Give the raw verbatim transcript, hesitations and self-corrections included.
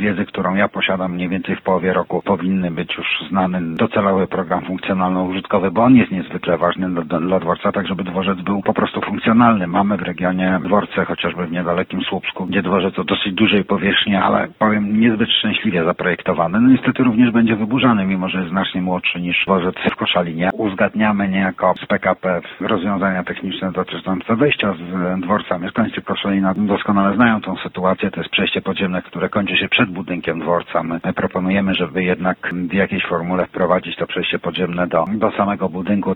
wiedzy, którą ja posiadam, mniej więcej w połowie roku powinny być już znany docelowy program funkcjonalno-użytkowy, bo on jest niezwykle ważny dla, dla dworca, tak żeby dworzec był po prostu funkcjonalny. Mamy w regionie dworce, chociażby w niedalekim Słupsku, gdzie dworzec o dosyć dużej powierzchni, ale powiem niezbyt szczęśliwie zaprojektowany. No niestety również będzie wyburzany, mimo że jest znacznie młodszy niż dworzec w Koszalinie. Uzgadniamy niejako z P K P rozwiązania techniczne dotyczące wejścia z dworca. Mieszkańcy Koszalina doskonale znają tą sytuację. To jest przejście podziemne, które kończy się przed budynkiem dworca. My proponujemy, żeby jednak w jakiejś formule wprowadzić to przejście podziemne do, do samego budynku.